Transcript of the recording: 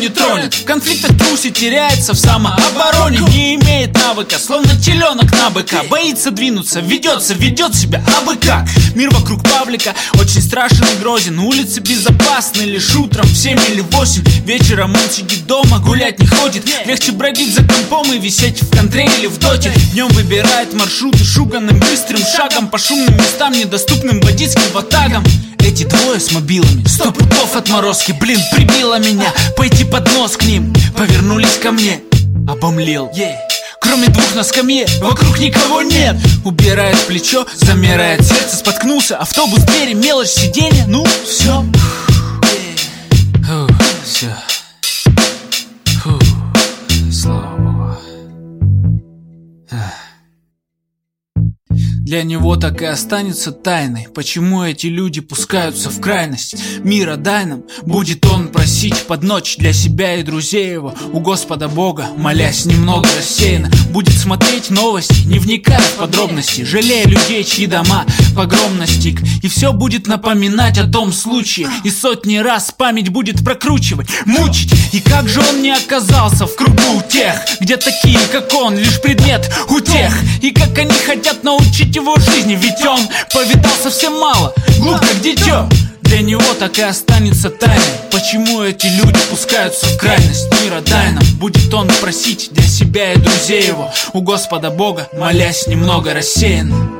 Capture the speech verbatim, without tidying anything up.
не тронет. В конфликтах трусит, теряется в самообороне. Не имеет навыка, словно теленок на быка. Боится двинуться, ведется, ведет себя абы как. Мир вокруг паблика очень страшен и грозен. Улицы безопасны лишь утром в семь или восемь. Вечером он сидит дома, гулять не ходит. Легче бродить за компом и висеть в контре или в доте. Днем выбирает маршруты шуганным быстрым шагом по шумным местам, недоступным бандитским ватагам. Эти двое с мобилами, сто пудов отморозки. Блин, прибило меня пойти под нос к ним. Повернулись ко мне, обомлел, yeah. Кроме двух на скамье, вокруг никого нет. Убирает плечо, замирает сердце. Споткнулся, автобус, двери, мелочь, сиденье. Ну, все, yeah. Все. Слава Богу. Для него так и останется тайной, почему эти люди пускаются в крайность. Мира дай нам, будет он просить под ночь для себя и друзей его у Господа Бога, молясь немного рассеянно. Будет смотреть новости, не вникая в подробности, жалея людей, чьи дома погром настиг. И все будет напоминать о том случае, и сотни раз память будет прокручивать, мучить. И как же он не оказался в кругу тех, где такие, как он, лишь предмет утех. И как они хотят научить его жизни, ведь он повидал совсем мало, глуп как дитё. Для него так и останется тайной, почему эти люди пускаются в крайность. Мира дай нам, будет он просить для себя и друзей его у Господа Бога, молясь немного рассеянно.